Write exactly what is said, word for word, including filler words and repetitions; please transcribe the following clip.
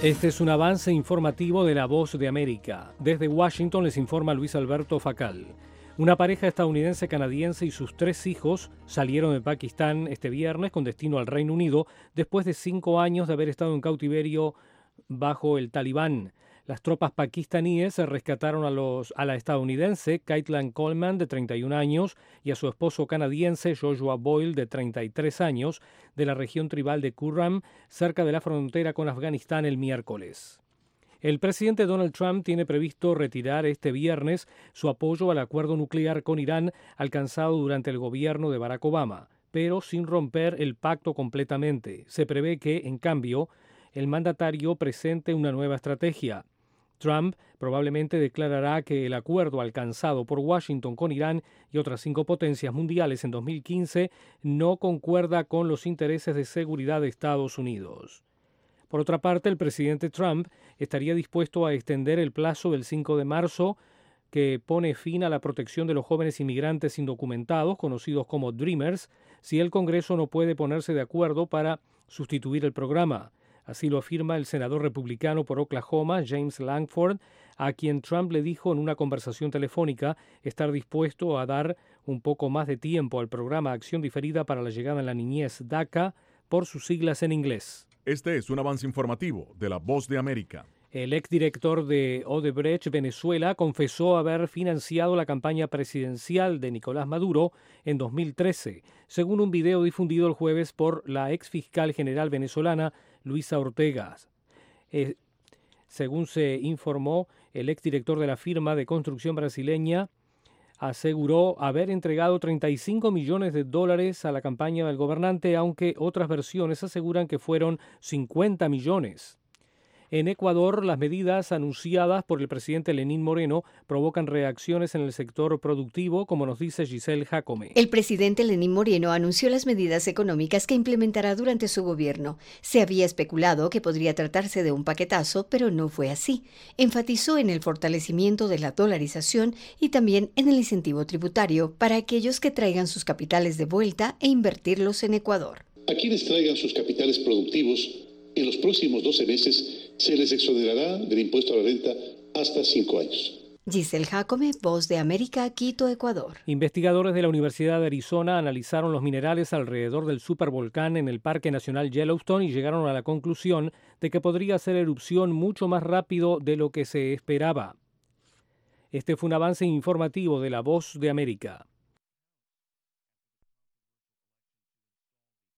Este es un avance informativo de La Voz de América. Desde Washington les informa Luis Alberto Facal. Una pareja estadounidense-canadiense y sus tres hijos salieron de Pakistán este viernes con destino al Reino Unido después de cinco años de haber estado en cautiverio bajo el Talibán. Las tropas pakistaníes rescataron a, los, a la estadounidense Caitlin Coleman, de treinta y un años, y a su esposo canadiense Joshua Boyle, de treinta y tres años, de la región tribal de Kurram, cerca de la frontera con Afganistán el miércoles. El presidente Donald Trump tiene previsto retirar este viernes su apoyo al acuerdo nuclear con Irán alcanzado durante el gobierno de Barack Obama, pero sin romper el pacto completamente. Se prevé que, en cambio, el mandatario presente una nueva estrategia. Trump probablemente declarará que el acuerdo alcanzado por Washington con Irán y otras cinco potencias mundiales en dos mil quince no concuerda con los intereses de seguridad de Estados Unidos. Por otra parte, el presidente Trump estaría dispuesto a extender el plazo del cinco de marzo que pone fin a la protección de los jóvenes inmigrantes indocumentados, conocidos como Dreamers, si el Congreso no puede ponerse de acuerdo para sustituir el programa. Así lo afirma el senador republicano por Oklahoma, James Lankford, a quien Trump le dijo en una conversación telefónica estar dispuesto a dar un poco más de tiempo al programa Acción Diferida para la Llegada en la Niñez, DACA, por sus siglas en inglés. Este es un avance informativo de La Voz de América. El exdirector de Odebrecht, Venezuela, confesó haber financiado la campaña presidencial de Nicolás Maduro en dos mil trece, según un video difundido el jueves por la exfiscal general venezolana Luisa Ortega. Eh, según se informó, el exdirector de la firma de construcción brasileña aseguró haber entregado treinta y cinco millones de dólares a la campaña del gobernante, aunque otras versiones aseguran que fueron cincuenta millones. En Ecuador, las medidas anunciadas por el presidente Lenín Moreno provocan reacciones en el sector productivo, como nos dice Giselle Jacome. El presidente Lenín Moreno anunció las medidas económicas que implementará durante su gobierno. Se había especulado que podría tratarse de un paquetazo, pero no fue así. Enfatizó en el fortalecimiento de la dolarización y también en el incentivo tributario para aquellos que traigan sus capitales de vuelta e invertirlos en Ecuador. A quienes traigan sus capitales productivos, en los próximos doce meses se les exonerará del impuesto a la renta hasta cinco años. Giselle Jacome, Voz de América, Quito, Ecuador. Investigadores de la Universidad de Arizona analizaron los minerales alrededor del supervolcán en el Parque Nacional Yellowstone y llegaron a la conclusión de que podría hacer erupción mucho más rápido de lo que se esperaba. Este fue un avance informativo de La Voz de América.